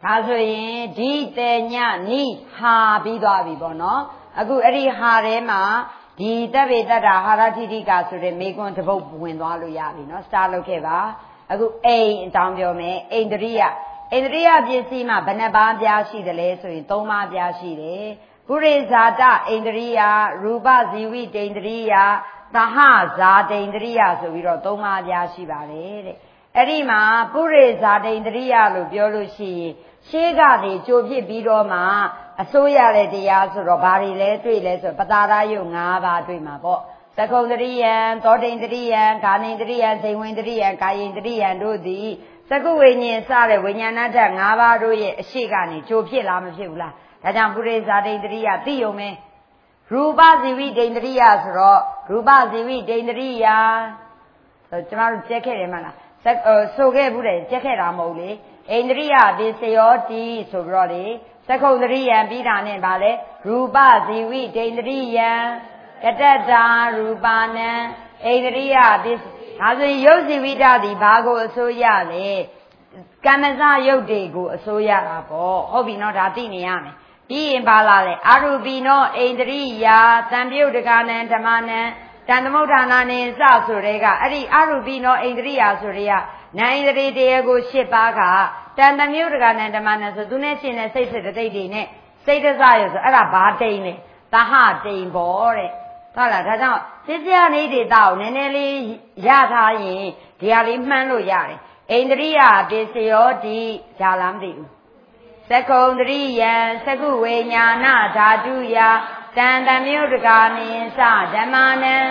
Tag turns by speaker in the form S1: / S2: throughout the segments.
S1: ဒါဆိုရင်ဒီတေညနိဟာပြီးသွားပြီပေါ့နော်အခုအဲ့ဒီဟာထဲမှာဒီတပ်ပေတ္တာဟာရထိတိကဆိုတဲ့မေကွန်းတစ်ပုတ်ဝင်သွားလို့ရပြီနော်စတာလုပ်ခဲ့ပါအခုအိမ်အကြောင်းပြောမယ်အိန္ဒြိယပစ္စည်းမှာဘယ်နှပါးပြားရှိတယ်လဲဆိုရင်3ပါးပြားရှိတယ်ပုရိဇာတအိန္ဒြိယရူပဇီဝိတအိန္ဒြိယသဟဇာတိန္ဒြိယဆိုပြီးတော့3ပါးပြားရှိပါတယ်တဲ့အဲ့ဒီမှာပုရိဇာတိန္ဒြိယလို့ပြောလို့ရှိရင်ရှေးကနေကြိုဖြစ်ပြီးတော့မှအစိုးရတဲ့တရားဆိုတော့ဘာတွေလဲတွေ့လဲဆိုပတာရယုတ်5ပါးတွေ့မှာပေါ့သကုံတရိယံသောတိန္ဒရိယံဂာနိန္ဒရိယံဇိဝိန္ဒရိယံကာယိန္ဒရိယံတို့သည်သကုဝိညာဉ်စတဲ့ဝိညာဏဓာတ်5ပါးတို့ရဲ့အရှိကနေကြိုဖြစ်လားမဖြစ်ဘူးလားဒါကြောင့်ပုရိဇာတိန္ဒရိယသိယုံပဲရူပဇီဝိတိန္ဒရိယဆိုတော့ရူပဇီဝိတိန္ဒရိယဆိုကျမတို့ကြက်ခဲ့တယ်မလားဆိုခဲ့ဘူးတယ်ကြက်ခဲ့တာမဟုတ်လေအိန္ဒရိယပစ္စယောတိဆိုပြီးတော့လေသကုံတရိယံပြီးတာနဲ့ဗာလဲရူပဇီဝိတိန္ဒရိယံကတ္တတာရူပနံအိန္ဒရိယပစ္စဒါဆိုရင်ယုတ်ဇီဝိတသည်ဘာကိုအစိုးရလဲကမ္မဇယုတ်တွေကိုအစိုးရတာပေါ့ဟုတ်ပြီနော်ဒါသိနေရမယ်ပြီးရင်ပါလာလေအာရူပိနောအိန္ဒရိယာသံပြုတ်တကနံဓမ္မနံတန်သမုဋ္ဌာနာနေစဆိုတဲ့ကအဲ့ဒီအာရူပိနောအိန္ဒရိယာဆိုတဲ့ကနာဣန္ဒြေတရားကို၈ပါးကတန်သမုဋ္ဌာနာဓမ္မနံဆိုသူနဲ့ရှင်တဲ့စိတ်စစ်တိတ်တွေနဲ့စိတ်တစရဆိုအဲ့ဒါဘာတိန်လဲသဟတိန်ပေါ့တဲ့ဟုတ်လားဒါကြောင့်သစ္စယနိဒေတာကိုနည်းနည်းလေးရထားရင်ဒီဟာလေးမှန်းလို့ရတယ်အိန္ဒြိယပစ္စယောတိဒါလားမသိဘူးသကုံတရိယံသကုဝိညာဏဓာတုယတန်တမြို့တကာနိသဓမ္မနံ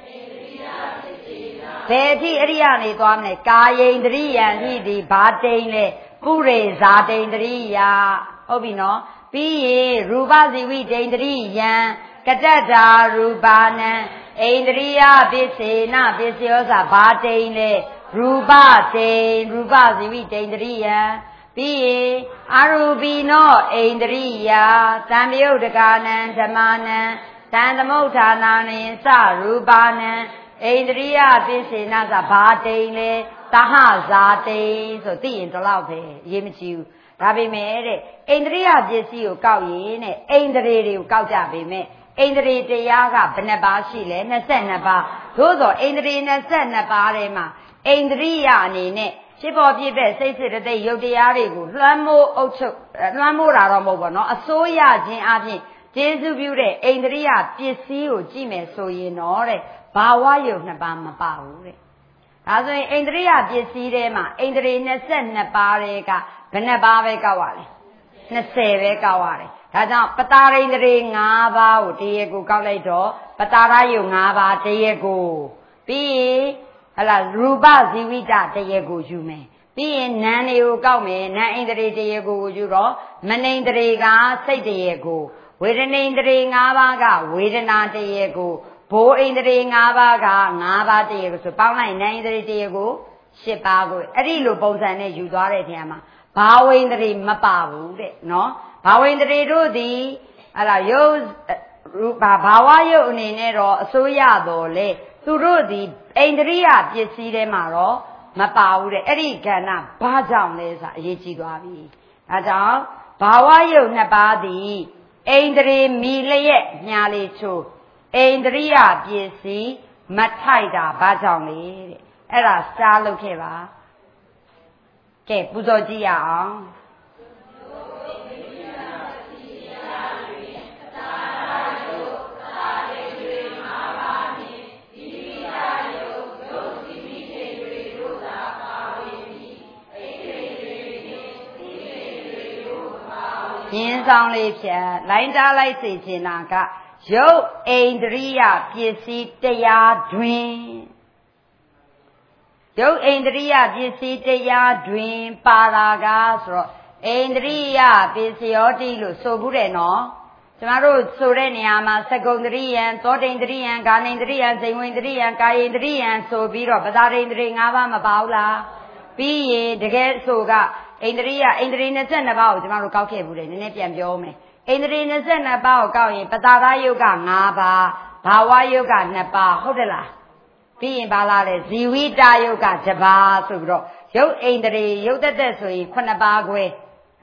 S1: ဘယ်အထိအရိယာနေသွားမလဲကာယိန္ဒြိယံဤဒီဘာတိန်လဲပုရိဇာတိန္ဒြိယဟုတ်ပြီနော်ပြီးရင်ရူပဇီဝိတိန္ဒြိယံကတ္တတာရူပါနံအိန္ဒြိယပစ္စေနပစ္စယောစာဘာတိန်လဲရူပတိန်ရူပဇီဝိတိန္ဒြိယံပြီးရင်အာရူပိနောအိန္ဒြိယသံယုတ်တကာနံဓမ္မနံတန်သမုဋ္ဌာနာနိသရူပါနံအိန္ဒြိယပစ္စေနစာဘာတိန်လဲသဟဇာတိန်ဆိုသိရင်ဒီလောက်ပဲအရေးမကြီးဘူးဒါပေမဲ့တဲ့အိန္ဒြိယပစ္စည်းကိုကောက်ရင်တဲ့အိန္ဒြေတွေကိုကောက်ကြပေမဲ့အိန္ဒြေတရားကဘယ်နှပါးရှိလဲ22ပါးသို့သောအိန္ဒြေ22ပါးထဲမှာအိန္ဒြိယအနေနဲ့ဖြစ်ပေါ်ပြည့်တဲ့စိတ်စစ်တဲ့ရုပ်တရားတွေကိုလွှမ်းမိုးအုပ်ချုပ်လွှမ်းမိုးတာတော့မဟုတ်ပါနော်အစိုးရခြင်းအပြင်ကျေစုပြုတဲ့အိန္ဒြိယပစ္စည်းကိုကြည့်မယ်ဆိုရင်တော့တဲ့ဘာဝယုတ်2ပါးမပါဘူးတဲ့ဒါဆိုရင်အိန္ဒြိယပစ္စည်းထဲမှာအိန္ဒြေ22ပါးတွေကဘယ်နှပါးပဲကောက်ရလဲ20ပဲကောက်ရတယ်ဒါကြောင့်ပတာရိန္ဒြေ5ပါးကိုတရားကိုကောက်လိုက်တော့ပတာရယုတ်5ပါးတရားကိုပြီးရင်ဟလာရူပဇီဝိတတရားကိုယူမယ်ပြီးရင်နာမ်တွေကိုကောက်မယ်နာမ်ဣန္ဒြေတရားကိုယူတော့မနိန္ဒြေကစိတ်တရားကိုဝေဒနိန္ဒြေ5ပါးကဝေဒနာတရားကိုဘိုးဣန္ဒြေ5ပါးက5ပါးတရားကိုဆိုပေါင်းလိုက်နာမ်ဣန္ဒြေတရားကို10ပါးကိုအဲ့ဒီလိုပုံစံနဲ့ယူသွားတဲ့နေရာမှာဘာဝိန္ဒြေမပါဘူးတဲ့နော်ဘာဝိန္ဒြေတို့သည်ဟလာယုတ်ဘာဝယုတ်အနေနဲ့တော့အစိုးရတော်လေသူတို့ဒီအိန္ဒြိယပစ္စည်းထဲမှာတော့မပါဘူးတဲ့အဲ့ဒီကဏ္ဍဘာကြောင့်လဲဆိုအရေးကြီးသွားပြီအဲကြောင့်ဘာဝယုတ်2ပါးသည်အိန္ဒြေမီလျက်ညာလေချိုးအိန္ဒြိယပစ္စည်းမထိုက်တာဘာကြောင့်လဲတဲ့အဲ့ဒါစားလုပ်ခဲ့ပါကဲပူဇော်ကြည့်ရအောင်ရင်းဆောင်လေးဖြတ်လိုင်းတားလိုက်စေချင်တာကရုပ်အိန္ဒြိယပစ္စည်းတရားတွင်ရုပ်အိန္ဒြိယပစ္စည်းတရားတွင်ပါလာကဆိုတော့အိန္ဒြိယပစ္စယောတိလို့ဆိုဘူးတယ်နော်ကျမတို့ဆိုတဲ့နေရာမှာသကုံတရိယံသောတိန္ဒရိယံဂာနိန္ဒရိယံဇိဝိန္ဒရိယံကာယိန္ဒရိယံဆိုပြီးတော့ပဇာရိန္ဒြေ5ပါးမပါဘူးလားပြီးရင်တကယ်ဆိုကအိန္ဒြိယ22ပါးကိုကျမတို့ကောက်ခဲ့ဘူးတယ်နည်းနည်းပြန်ပြောမယ်အိန္ဒြေ22ပါးကိုကောက်ရင်ပတာရယုတ်က5ပါးဘာဝယုတ်က2ပါးဟုတ်တယ်လားပြီးရင်ဘာလားလဲဇီဝိတယုတ်က1ပါးဆိုပြီးတော့ရုပ်အိန္ဒြေရုပ်သက်သက်ဆိုရင်9ပါးခွဲ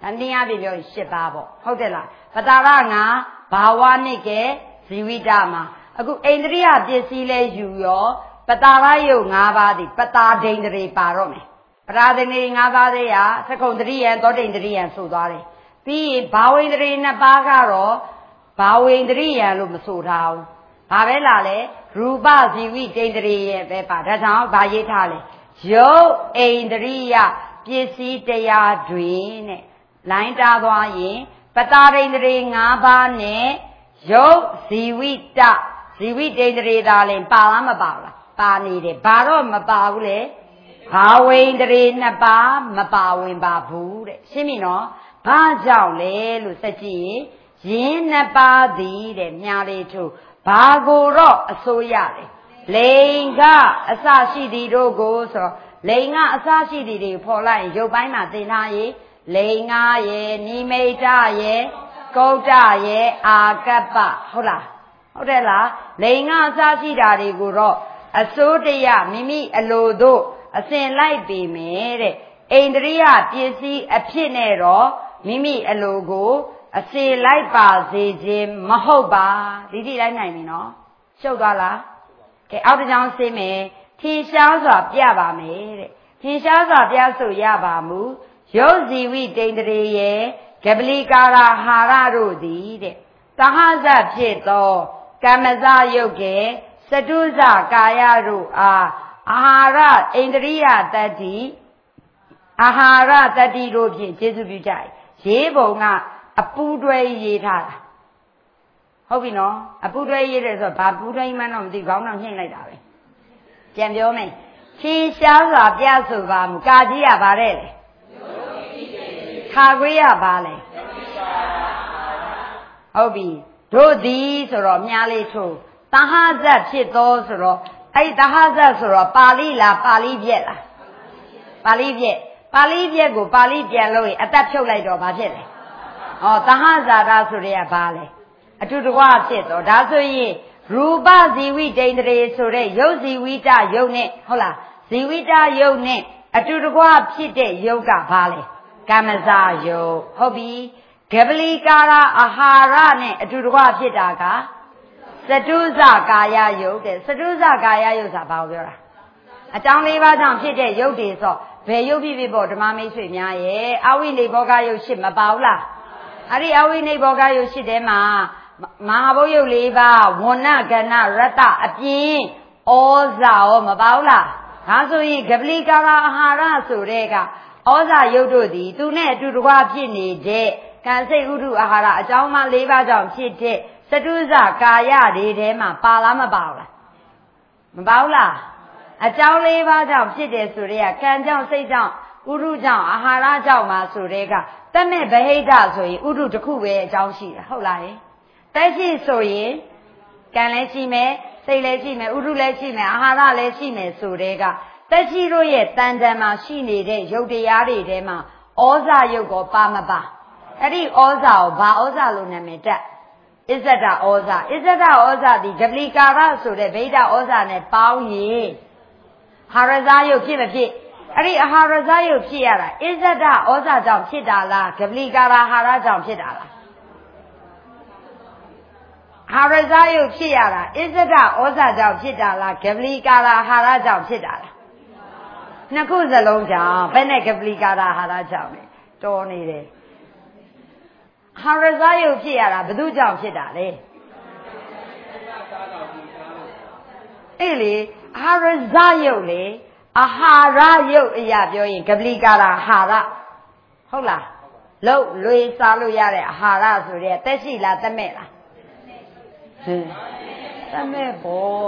S1: တရားပြလို့8ပါးပေါ့ဟုတ်တယ်လားပတာရငါဘာဝနှစ်ကဇီဝိတမှာအခုအိန္ဒြိယပစ္စည်းလဲယူရောပတာရယုတ်5ပါးဒီပတာဒိန္ဒြေပါတော့မယ်ပတာဒိန္ဒြေ5ပါးသေးရသက္ကုံတရိယံသောဒိန္ဒြိယံဆိုသွားတယ်ပြီးရင်ဘာဝိန္ဒြေ2ပါးကတော့ဘာဝိန္ဒြိယံလို့မဆိုထားဘူးဘာပဲလာလဲရူပဇီဝိဒိန္ဒြေရဲ့ပဲပါဒါကြောင့်ဘာရေးထားလဲယုတ်အိန္ဒြိယပစ္စည်းတရားတွေနဲ့လိုင်းတားသွားရင်ပတာဒိန္ဒြေ5ပါးနဲ့ယုတ်ဇီဝိတဇီဝိဒိန္ဒြေသာလင်ပါလားမပါလားပါနေတယ်ဘာတော့မပါဘူးလေဘာဝိန္ဒြေ2ပါးမပါဝင်ပါဘူးတဲ့ရှင်းပြီနော်ဘာကြောင့်လဲလို့စက်ကြည့်ရင်း2ပါးသည်တဲ့မြားလေးထို့ဘာကိုတော့အစိုးရတယ်လိင်ကအစရှိသည်တို့ကိုဆိုတော့လိင်ကအစရှိသည်တွေဖော်လိုက်ရင်ရုပ်ပိုင်းမှာသင်ထားရင်လိင်ငါရဲ့နိမိတ်တရဲ့ကုဋ္ဌရဲ့အာကပ္ပဟုတ်လားဟုတ်တယ်လားလိင်ကအစရှိတာတွေကိုတော့အစိုးတရမိမိအလိုတို့အစဉ်လိုက်ပေမယ်တဲ့အိန္ဒြိယပစ္စည်းအဖြစ်နဲ့တော့မိမိအလိုကိုအစေလိုက်ပါစေခြင်းမဟုတ်ပါဒီတိလိုက်နိုင်ပြီနော်ရှုပ်သွားလားကဲအောက်တစ်ကြောင်းဆင်းမယ်ထင်ရှားစွာပြပါမယ်တဲ့ထင်ရှားစွာပြဆိုရပါမူယုတ်ဇီဝိဒိန္ဒြေရဲ့ကပလီကာရဟာရတို့သည်တဲ့သဟဇဖြစ်သောကမ္မဇယုတ်ကဲစတုဇကာယတို့အားအာဟာရအိန္ဒြိယတတ္တိအာဟာရတတ္တိတို့ဖြင့်ကျေစုပြုကြ၏ရေးပုံကအပူတွဲရေးထားတာဟုတ်ပြီနော်အပူတွဲရေးတယ်ဆိုတော့ဘာပူတွဲမှန်းတော့မသိခေါင်းတော့ညှိလိုက်တာပဲပြန်ပြောမယ်ရှင်းရှားစွာပြဆိုပါမူကာကြီးရပါတဲ့လေခါခွေးရပါလေဟုတ်ပြီတို့သည်ဆိုတော့မြားလေးထိုးသဟဇတ်ဖြစ်သောဆိုတော့အဲ့သဟဇတ်ဆိုတော့ပါဠိလားပါဠိပြက်လားပါဠိပြက်ကိုပါဠိပြန်လို့ရင်အသက်ဖြုတ်လိုက်တော့ဘာဖြစ်လဲသဟဇာတာဆိုတဲ့ကဘာလဲအတူတကွဖြစ်တော့ဒါဆိုရင်ရူပဇီဝိဒိန္ဒြေဆိုတဲ့ယုတ်ဇီဝိတယုတ်နဲ့ဟုတ်လားဇီဝိတယုတ်နဲ့အတူတကွဖြစ်တဲ့ယုတ်ကဘာလဲကမ္မဇယုတ်ဟုတ်ပြီကပလီကာရအာဟာရနဲ့အတူတကွဖြစ်တာကစတုဇကာယယုတ်တဲ့စတုဇကာယယုတ်ဆိုတာဘာကိုပြောတာအကြောင်း၄ပါးကြောင့်ဖြစ်တဲ့ယုတ်တွေဆိုဘယ်ယုတ်ဖြစ်ဖြစ်ပေါ့ဓမ္မမိတ်ဆွေများရဲ့အဝိနိဘောဂယုတ်ရှိမပါဘူးလားအဲ့ဒီအဝိနိဘောဂယုတ်ရှိတဲ့မှာမဟာဘုတ်ယုတ်၄ပါးဝဏ္ဏကဏရတ္တအပြင်ဩဇာရောမပါဘူးလားဒါဆိုရင်ကပလီကာရအာဟာရဆိုတဲ့ကဩဇာယုတ်တို့သည်သူနဲ့အတူတကွဖြစ်နေတဲ့ကံစိတ်ဥဒုအာဟာရအကြောင်းမှ၄ပါးကြောင့်ဖြစ်တဲ့စတုဇကာယတွေထဲမှာပါလားမပါဘူးလားမပါဘူးလားအကြောင်း၄ပါးကြောင့်ဖြစ်တယ်ဆိုတဲ့ကံကြောင့်စိတ်ကြောင့်ဥဒုကြောင့်အာဟာရကြောင့်မှာဆိုတဲ့ကတမဲ့ဗဟိတဆိုရင်ဥဒုတစ်ခုပဲအကြောင်းရှိတယ်ဟုတ်လားတက်ရှိဆိုရင်ကံလည်းရှိမယ်စိတ်လည်းရှိမယ်ဥဒုလည်းရှိမယ်အာဟာရလည်းရှိမယ်ဆိုတဲ့ကတက်ရှိတို့ရဲ့တန်တန်မှာရှိနေတဲ့ယုတ်တရားတွေထဲမှာဩဇာယုတ်ကိုပါမပါအဲ့ဒီဩဇာကိုဘာဩဇာလို့နာမည်တက်ဣဇဒဩဇာဒီကပလီကာရဆိုတဲ့ဗိဒဩဇာနဲ့ပေါင်းရင်ဟာရဇာယုတ်ဖြစ်မဖြစ်အဲ့ဒီအာဟာရဇာယုတ်ဖြစ်ရတာဣဇဒဩဇာကြောင့်ဖြစ်တာလားကပလီကာရဟာရကြောင့်ဖြစ်တာလားဟာရဇာယုတ်ဖြစ်ရတာဣဇဒဩဇာကြောင့်ဖြစ်တာလားကပလီကာရဟာရကြောင့်ဖြစ်တာလားနှစ်ခုစလုံးကြောင့်ဘယ်နဲ့ကပလီကာရဟာရကြောင့်လဲတော်နေတယ်ဟာရဇာယုတ်ဖြစ်ရတာဘယ်သူကြောင့်ဖြစ်တာလဲအဲ့လေဟာရဇာယုတ်လေအာဟာရယုတ်အရာပြောရင်ကပလီကာရဟာရဟုတ်လားလို့လွေစားလို့ရတဲ့အာဟာရဆိုတဲ့တက်ရှိလားတမဲ့လားတမဲ့ပေါ့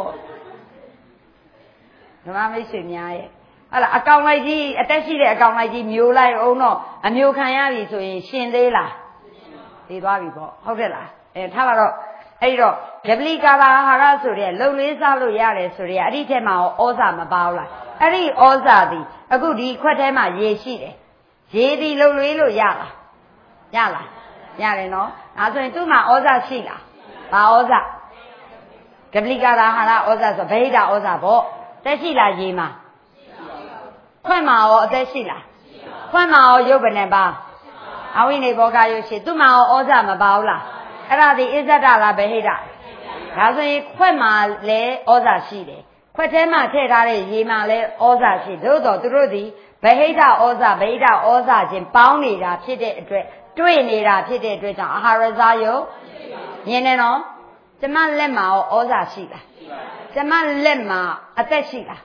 S1: ဓမ္မမိတ်ဆွေများရဲ့ဟုတ်လားအကောင်လိုက်ကြီးအတက်ရှိတဲ့အကောင်လိုက်ကြီးမျိုးလိုက်အောင်တော့အမျိုးခံရပြီဆိုရင်ရှင်သေးလားသိသွားပြီပေါ့ဟုတ်ကဲ့လားထားပါတော့အဲ့တော့ကပလီကာရအာဟာရဆိုတဲ့လုံလေးစားလို့ရတယ်ဆိုတဲ့အဲ့ဒီထဲမှာဩဇာမပါဘူးလားအဲ့ဒီဩဇာသည်အခုဒီခွက်ထဲမှာရေရှိတယ်ရေဒီလုံလေးလို့ရလားရတယ်နော်ဒါဆိုရင်သူ့မှာဩဇာရှိလားဘာဩဇာကပလီကာရအာဟာရဩဇာဆိုဗဟိတဩဇာပေါ့တက်ရှိလားရေမှာခွက်မှာရောအသက်ရှိလားခွက်မှာရောရုပ်ဘယ်နဲ့ပါအဝိနေဘောကယုတ်ရှိသူ့မှာဩဇာမပါဘူးလားအဲ့ဒါဒီအစ္ဆဒလားဗဟိတဒါဆိုရင်ခွက်မှာလည်းဩဇာရှိတယ်ခွက်ထဲမှာထည့်ထားတဲ့ရေမှာလည်းဩဇာရှိသို့တော်သူတို့ဒီဗဟိတဩဇာဗဟိတဩဇာချင်းပေါင်းနေတာဖြစ်တဲ့အတွက်တွေ့နေတာဖြစ်တဲ့အတွက်ကြောင့်အာဟာရဇာယုတ်မြင်နေနော်ကျမလက်မှာဩဇာရှိလားကျမလက်မှာအသက်ရှိလား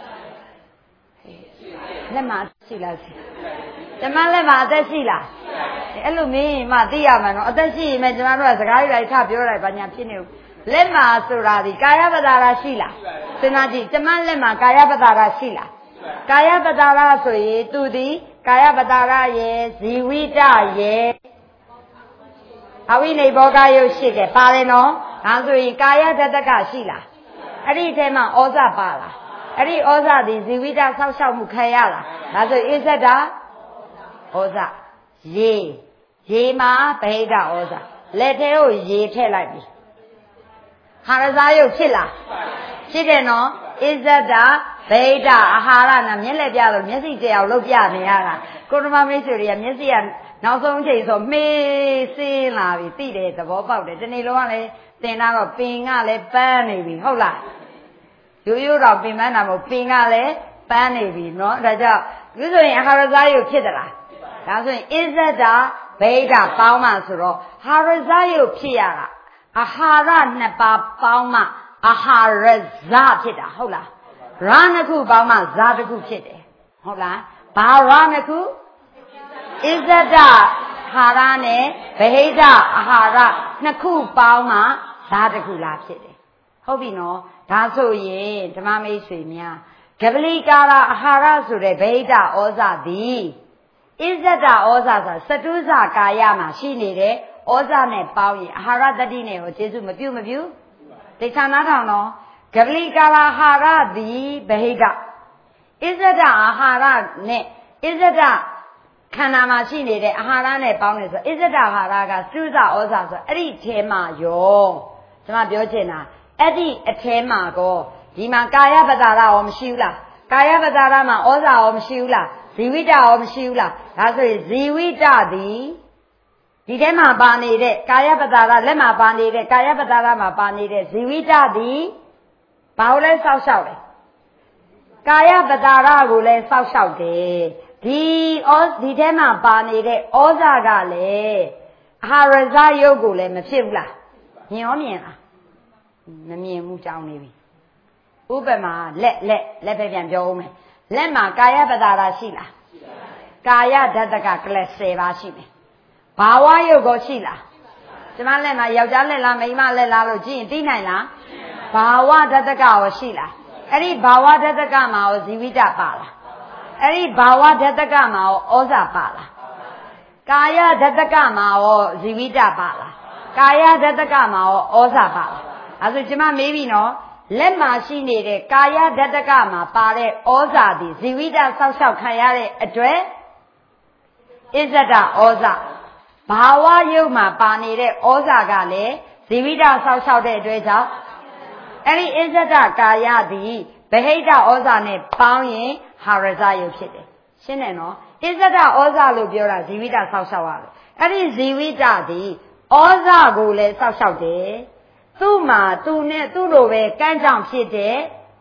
S1: လက်မှာရှိလားကျမလက်မှာအသက်ရှိလားအဲ့လိုမင်းမှသိရမှာနော်အသက်ရှိရင်ကျမတို့ကစကားတွေလိုက်ခပြောလိုက်ပါညာဖြစ်နေဘူးလက်မှာဆိုတာဒီကာယပတာရရှိလားစဉ်းစားကြည့်ကျမလက်မှာကာယပတာရရှိလားကာယပတာရဆိုရင်သူဒီကာယပတာရရဲ့ဇီဝိတရဲ့အဝိနိဘောကယုတ်ရှိတယ်ပါတယ်နော်ဒါဆိုရင်ကာယတတကရှိလားအဲ့ဒီထဲမှာဩဇာပါလားအဲ့ဒီဩဇာဒီဇီဝိတဆောက်ရှောက်မှုခံရလားဒါဆိုအစ္ဆဒဩဇာရေမှာဗဟိတဩဇာလက်ထဲကိုရေထည့်လိုက်ပြီဟာရဇာယုတ်ဖြစ်လားဖြစ်တယ်နော်အစ္ဆဒဗဟိတအာဟာရနာမျက်လက်ပြလို့မျက်စိကြအောင်လုပ်ပြနေရတာကိုရမမိတ်ဆွေတွေကမျက်စိကနောက်ဆုံးချိန်ဆိုမေးစင်းလာပြီသိတယ်သဘောပေါက်တယ်ဒီနေ့လုံးကလည်းသင်တော့ပင်ကလည်းပန်းနေပြီဟုတ်လားရိုးတော့ပင်ပန်းတာမဟုတ်ပင်ကလည်းပန်းနေပြီเนาะဒါကြောင့်ဒီဆိုရင်အာဟာရဇာယုတ်ဖြစ်သလားဒါဆိုရင်အစ္ဆဒဗဟိတပေါင်းမှဆိုတော့ဟာရဇာယုတ်ဖြစ်ရတာအာဟာရနှစ်ပါးပေါင်းမှအာဟာရဇာဖြစ်တာဟုတ်လားရနှစ်ခုပေါင်းမှဇာတစ်ခုဖြစ်တယ်ဟုတ်လားဘာရနှစ်ခုအစ္ဆဒဟာရနဲ့ဗဟိတအာဟာရနှစ်ခုပေါင်းမှဇာတစ်ခုလားဖြစ်တယ်ဟုတ်ပြီနော်ဒါဆိုရင်ဓမ္မမိတ်ဆွေများကပလီကာရအာဟာရဆိုတဲ့ဗဟိတဩဇာသည်အစ္ဆဒဩဇာဆိုစတုဇာကာယမှာရှိနေတဲ့ဩဇာနဲ့ပေါင်းရင်အာဟာရတတိနဲ့ကိုကျေစုမပြုတိဋ္ဌာနာထောင်တော့ကပလီကာရအာဟာရသည်ဗဟိတအစ္ဆဒအာဟာရနဲ့အစ္ဆဒခန္ဓာမှာရှိနေတဲ့အာဟာရနဲ့ပေါင်းနေဆိုအစ္ဆဒအာဟာရကစတုဇာဩဇာဆိုအဲ့ဒီထဲမှာယောကျွန်မပြောချင်တာအဲ့ဒီအထဲမှာကောဒီမှာကာယပတာရရောမရှိဘူးလားကာယပတာရမှာဩဇာရောမရှိဘူးလားဇီဝိတရောမရှိဘူးလားဒါဆိုရင်ဇီဝိတသည်ဒီထဲမှာပါနေတဲ့ကာယပတာရလက်မှာပါနေတဲ့ကာယပတာရမှာပါနေတဲ့ဇီဝိတသည်ဘာလို့လဲစောက်ရှောက်လဲကာယပတာရကိုလည်းစောက်ရှောက်တယ်ဒီထဲမှာပါနေတဲ့ဩဇာကလည်းအာဟာရဇာယုတ်ကိုလည်းမဖြစ်ဘူးလားမြင်ရောမြင်လားမမြင်ဘူးကြောင်းနေပြီဥပမာလက်ပဲပြန်ပြောဦးမယ်လက်မှာကာယပတာရရှိလားကာယဓာတကကလပ်10ပါးရှိမယ်ဘာဝယုတ်ကိုရှိလားကျမလက်မှာယောက်ျားလက်လားမိန်းမလက်လားလို့ကြည့်ရင်သိနိုင်လားဘာဝဓာတကရောရှိလားအဲ့ဒီဘာဝဓာတကမှာရောဇီဝိတပါလားအဲ့ဒီဘာဝဓာတကမှာရောဩဇာပါလားကာယဓာတကမှာရောဇီဝိတပါလားကာယဓာတကမှာရောဩဇာပါလားအဲဆိုကျမမေးပြီနော်လက်မှာရှိနေတဲ့ကာယဓာတကမှာပါတဲ့ဩဇာသည်ဇီဝိတဆောက်ရှောက်ခံရတဲ့အတွက်အစ္ဆဒဩဇာဘာဝယုတ်မှာပါနေတဲ့ဩဇာကလည်းဇီဝိတဆောက်ရှောက်တဲ့အတွက်ကြောင့်အဲ့ဒီအစ္ဆဒကာယသည်ဗဟိတဩဇာနဲ့ပေါင်းရင်ဟာရဇယုတ်ဖြစ်တယ်ရှင်းတယ်နော်အစ္ဆဒဩဇာလို့ပြောတာဇီဝိတဆောက်ရှောက်ရတယ်အဲ့ဒီဇီဝိတသည်ဩဇာကိုလည်းဆောက်ရှောက်တယ်သူ့မှာသူနဲ့သူ့လိုပဲကမ်းကြောင်ဖြစ်တဲ့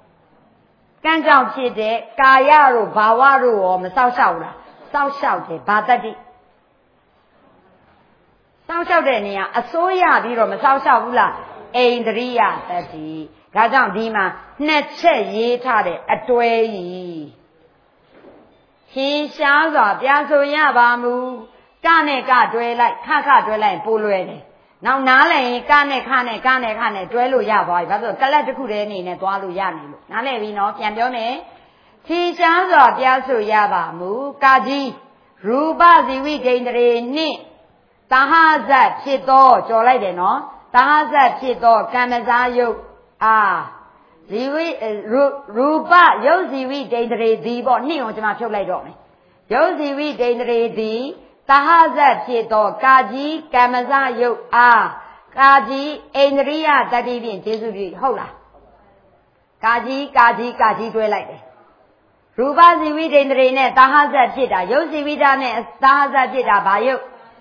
S1: ကာယတို့ဘာဝတို့ရောမဆောက်ရှောက်လားဆောက်ရှောက်တယ်ဘာတတ္တိဆောက်ရှောက်တဲ့နေရာအစိုးရပြီးတော့မဆောက်ရှောက်ဘူးလားအိန္ဒြိယတတ္တိဒါကြောင့်ဒီမှာနှစ်ချက်ရေးထားတဲ့အတွဲကြီးဟင်းရှားစွာပြဆိုရပါမူကနဲ့ကတွဲလိုက်ခတွဲလိုက်ပိုးလွယ်တယ်နောက်နားလည်ရင်ကနဲ့ခနဲ့တွဲလို့ရသွားပြီဘာလို့ကလတ်တစ်ခုတည်းအနေနဲ့သွားလို့ရနေလို့နားလည်ပြီနော်ပြန်ပြောမယ်ထင်ရှားစွာပြဆိုရပါမူကာကြီးရူပဇီဝိဒိန္ဒရေနှင့်တဟဇတ်ဖြစ်သောကြော်လိုက်တယ်နော်တဟဇတ်ဖြစ်သောကမ္မဇာယုတ်ဇီဝိရူပယုတ်ဇီဝိဒိန္ဒရေသည်ပေါ့နှင့်ကိုကျွန်မဖြုတ်လိုက်တော့မယ်ယုတ်ဇီဝိဒိန္ဒရေသည်တဟဇတ်ဖြစ်သောကာကြီးကမ္မဇယုတ်ကာကြီးအိန္ဒြိယတတ္တိဖြင့်ကျေစုပြုဟုတ်လားကာကြီးတွဲလိုက်တယ်ရူပဇီဝိဒိန္ဒရေနဲ့တဟဇတ်ဖြစ်တာယုတ်ဇီဝိတာနဲ့တဟဇတ်ဖြစ်တာဘာယုတ်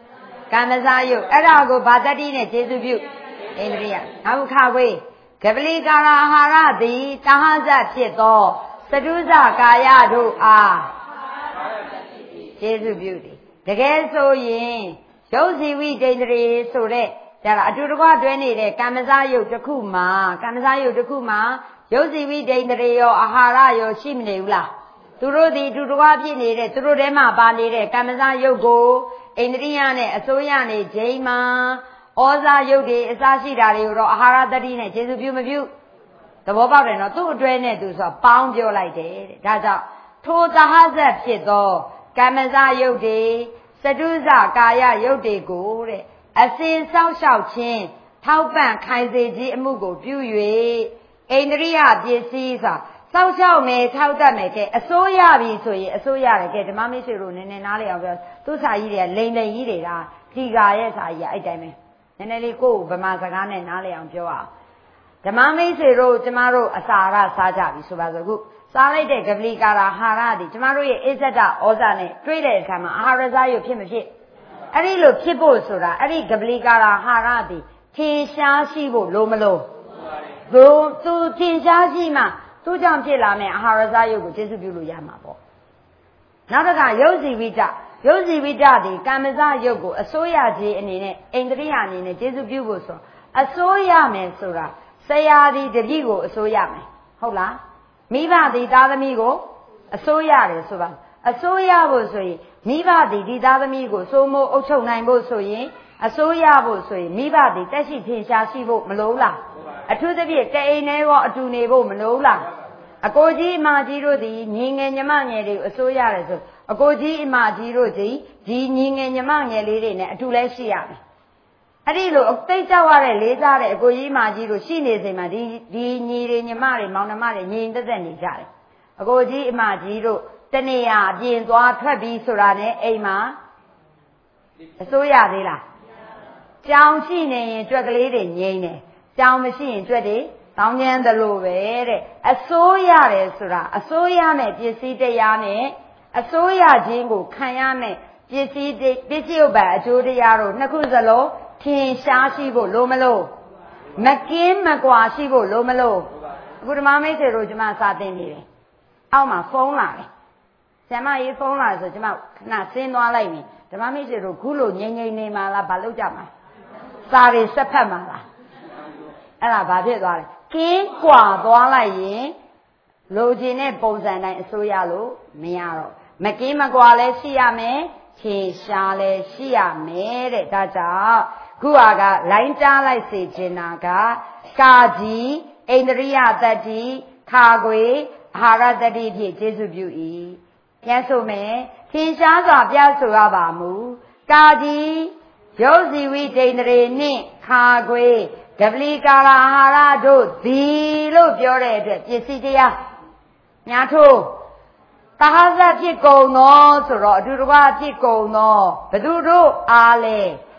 S1: ကမ္မဇယုတ်အဲ့ဒါကိုဘာတတိနဲ့ကျေစုပြုဣန္ဒြိယနောက်ခါခွေကပလီကာရအာဟာရသည်တဟဇတ်ဖြစ်သောသတုဇကာယတို့အားကျေစုပြုသည်တကယ်ဆိုရင်ရုပ်ဇီဝိဒိန္ဒြေဆိုတဲ့ဒါကအတူတကွတွဲနေတဲ့ကမ္မဇယုတ်တစ်ခုမှာရုပ်ဇီဝိဒိန္ဒြေရောအာဟာရရောရှိမနေဘူးလားသူတို့ဒီအတူတကွဖြစ်နေတဲ့သူတို့ထဲမှာပါနေတဲ့ကမ္မဇယုတ်ကိုဣန္ဒြိယနဲ့အစိုးရနဲ့ဂျိမ်းမှာဩဇာယုတ်တွေအစရှိတာတွေကိုတော့အာဟာရတတိနဲ့ကျေစုပြုမပြုသဘောပေါက်တယ်နော်သူ့အတွဲနဲ့သူဆိုပေါင်းပြောလိုက်တယ်တဲ့ဒါကြောင့်ထိုသဟဇတ်ဖြစ်သောကမ္မဇယုတ်တွေသတုဇကာယယုတ်တွေကိုတဲ့အစဉ်ဆောက်ရှောက်ခြင်းထောက်ပံ့ခိုင်စေခြင်းအမှုကိုပြု၍ဣန္ဒြိယပစ္စည်းဆိုစောက်ရှောက်မယ်ထောက်တတ်မယ်ကဲအစိုးရပြီဆိုရင်အစိုးရတယ်ကဲဓမ္မမိတ်ဆွေတို့နည်းနည်းနားလည်အောင်ပြောသူစာကြီးတွေကလိန်လိန်ကြီးတွေကထီကာရဲ့စာကြီးကအဲ့တိုင်းပဲနည်းနည်းလေးကိုယ်ဗမာစကားနဲ့နားလည်အောင်ပြောအောင်ဓမ္မမိတ်ဆွေတို့ကျမတို့အစာရစားကြပြီဆိုပါစို့ခုစားလိုက်တဲ့ကပလီကာရာဟာရသည်ကျမတို့ရဲ့အစ္ဆဒဩဇာနဲ့တွေးတဲ့အခါမှာအာဟာရစားရုပ်ဖြစ်မဖြစ်အဲ့ဒီလိုဖြစ်ဖို့ဆိုတာအဲ့ဒီကပလီကာရာဟာရသည်ထင်ရှားရှိဖို့လိုမလို့သူထင်ရှားရှိမှသူကြောင့်ဖြစ်လာမယ့်အာဟာရစားရုပ်ကိုကျေစုပြုလို့ရမှာပေါ့နောက်တစ်ခါရုပ်ဇီဝိတသည်ကမ္မဇယုတ်ကိုအစိုးရခြင်းအနေနဲ့ဣန္ဒြိယအနေနဲ့ကျေစုပြုဖို့ဆိုအစိုးရမယ်ဆိုတာဆရာသည်တပည့်ကိုအစိုးရမယ်ဟုတ်လားမိဘသည်သားသမီးကိုအစိုးရတယ်ဆိုပါအစိုးရဖို့ဆိုရင်မိဘသည်ဒီသားသမီးကိုစိုးမိုးအုပ်ချုပ်နိုင်ဖို့ဆိုရင်အစိုးရဖို့ဆိုရင်မိဘသည်တက်ရှိထင်ရှားရှိဖို့မလိုလားအထူးသဖြင့်တအိမ်ထဲရောအတူနေဖို့မလိုလားအကိုကြီးအမကြီးတို့သည်ညီငယ်ညီမငယ်တွေကိုအစိုးရတယ်ဆိုအကိုကြီးအမကြီးတို့ဒီညီငယ်ညီမငယ်လေးတွေနဲ့အတူလဲရှိရမယ်အဲ့ဒီလိုတိတ်ကြောက်ရတဲ့လေးစားတဲ့အကိုကြီးအမကြီးတို့ရှိနေချိန်မှာဒီညီတွေညီမတွေမောင်နှမတွေညီတက်တက်နေကြတယ်အကိုကြီးအမကြီးတို့တနေရာအပြင်သွားထွက်ပြီးဆိုတာနဲ့အိမ်မှာအစိုးရသေးလားကြောင်ရှိနေရင်ကြွက်ကလေးတွေငြိမ့်တယ်ကြောင်မရှိရင်ကြွက်တွေတောင်းကျမ်းတယ်လို့ပဲတဲ့အစိုးရတယ်ဆိုတာအစိုးရနဲ့ပစ္စည်းတရားနဲ့အစိုးရခြင်းကိုခံရမယ်ပစ္စည်းဥပ္ပါအကျိုးတရားတို့နှစ်ခုစလုံးထင်ရှားရှိဖို့လိုမလို့မကင်းမကွာရှိဖို့လိုမလို့အခုဓမ္မမိတ်ဆွေတို့ကျမစာသင်နေတယ်အောက်မှာဖုန်းလာတယ်ဆရာမကြီးဖုန်းလာဆိုကျမခဏဆင်းသွားလိုက်မယ်ဓမ္မမိတ်ဆွေတို့ခုလိုငြိမ်ငြိမ်နေမှာလားဘာလုပ်ကြမှာစာတွေဆက်ဖတ်မှာလားအဲ့ဒါဘာဖြစ်သွားလဲကင်းကွာသွားလိုက်ရင်လိုချင်တဲ့ပုံစံတိုင်းအစိုးရလို့မရတော့မကင်းမကွာလဲရှိရမယ်ထင်ရှားလဲရှိရမယ်တဲ့ဒါကြောင့်ခုဟာကလိုင်းကြားလိုက်စေချင်တာကကာကြီးဣန္ဒြိယတတ္တိခါခွေအာဟာရတတ္တိဖြင့်ကျေစုပြု၏ပြန်ဆိုမယ်ထင်ရှားစွာပြဆိုရပါမူကာကြီးရုပ်ဇီဝိဒိန္ဒြေနှင့်ခါခွေကပလီကာရာအာဟာရတို့သည်လို့ပြောတဲ့အတွက်ပစ္စည်းတရားညာထိုးသဟဇတ်ဖြစ်ကုန်သောဆိုတော့အတူတကွဖြစ်ကုန်သောဘသူတို့အားလဲ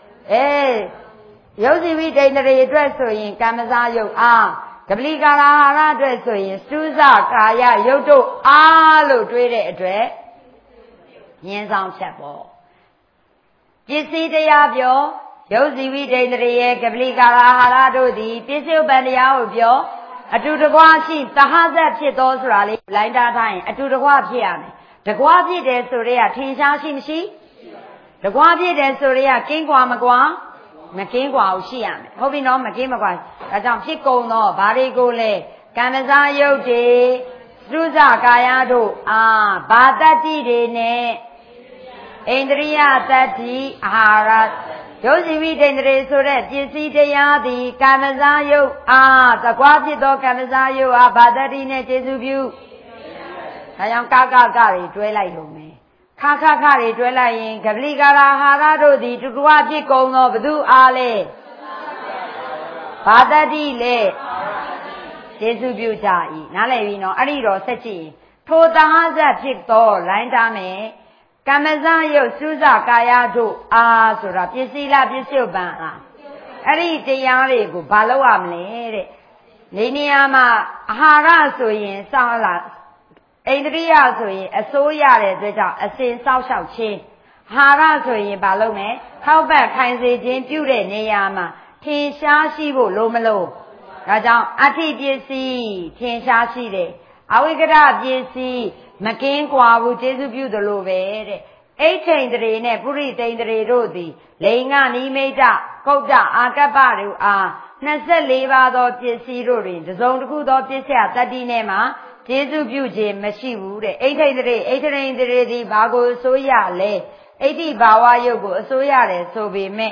S1: ရုပ်ဇီဝိဒိန္ဒြေအတွက်ဆိုရင်ကမ္မဇယုတ်အားကပလီကာရာအာဟာရအတွက်ဆိုရင်စတုဇကာယယုတ်တို့အားလို့တွေးတဲ့အတွက်ညင်းဆောင်ချက်ပေါ့ပစ္စည်းတရားပြောရုပ်ဇီဝိဒိန္ဒြေရဲ့ကပလီကာရာအာဟာရတို့သည်ပစ္စည်းဥပ္ပံတရားကိုပြောအတူတကွရှိသဟဇတ်ဖြစ်သောဆိုတာလေးလိုင်းတားထားရင်အတူတကွဖြစ်ရမယ်တကွဖြစ်တယ်ဆိုရဲကထင်ရှားရှိမရှိတကွဖြစ်တယ်ဆိုရဲကကင်းကွာမကွာမကင်းကွာကိုရှိရမယ်ဟုတ်ပြီနော်မကင်းမကွာဒါကြောင့်ဖြစ်ကုန်သောဘာတွေကိုလဲကမ္မဇယုတ်တွေသုဇကာယတို့ဘာတတ္တိတွေနဲ့ဣန္ဒြိယတတ္တိအာဟာရရုပ်ဇီဝိဒိန္ဒြေဆိုတဲ့ပစ္စည်းတရားသည်ကမ္မဇယုတ်သကွာဖြစ်သောကမ္မဇယုတ်ဘာတတ္တိနဲ့ကျေစုပြုဒါကြောင့်ကတွေတွဲလိုက်လို့မယ်ခတွေတွဲလိုက်ရင်ကပလီကာရာအာဟာရတို့သည်တူတူဖြစ်ကုန်သောဘသူအားလဲဘာတတ္တိလဲကျေစုပြုကြ၏နားလည်ပြီနော်အဲ့ဒီတော့ဆက်ကြည့်ထိုသဟဇတ်ဖြစ်သောလိုင်းတားမယ်ကမ္မဇယုတ်သုဇကာယတို့ဆိုတာပစ္စည်းလားပစ္စုပန်အဲ့ဒီတရားတွေကိုဘာလုပ်ရမလဲတဲ့ဒီနေရာမှာအာဟာရဆိုရင်စောင့်လာဣန္ဒြိယဆိုရင်အစိုးရတဲ့အတွက်ကြောင့်အစဉ်စောင့်ရှောက်ခြင်းဟာရဆိုရင်ဘာလုပ်မလဲထောက်ပံ့ခိုင်စေခြင်းပြုတဲ့နေရာမှာထင်ရှားရှိဖို့လိုမလို့ဒါကြောင့်အဋ္ဌိပစ္စည်းထင်ရှားရှိတယ်အဝိကရပစ္စည်းမကင်းကွာဘူးကျေစုပြုသလိုပဲတဲ့အိဋ္ဌိန်တရေနဲ့ပုရိသိန်တရေတို့သည်လိင်္ဂနိမိတ်ကုဋ္ဌအာကပ္ပတို့အား24ပါးသောပစ္စည်းတို့တွင်တစ်စုံတစ်ခုသောပစ္စယတတ္တိနဲ့မှကျေစုပြုခြင်းမရှိဘူးတဲ့အိဋ္ဌိန်တရေအိဋ္ဌိန်တရေသည်ဘာကိုအစိုးရလဲအိဋ္ဌိဘာဝယုတ်ကိုအစိုးရတယ်ဆိုပေမဲ့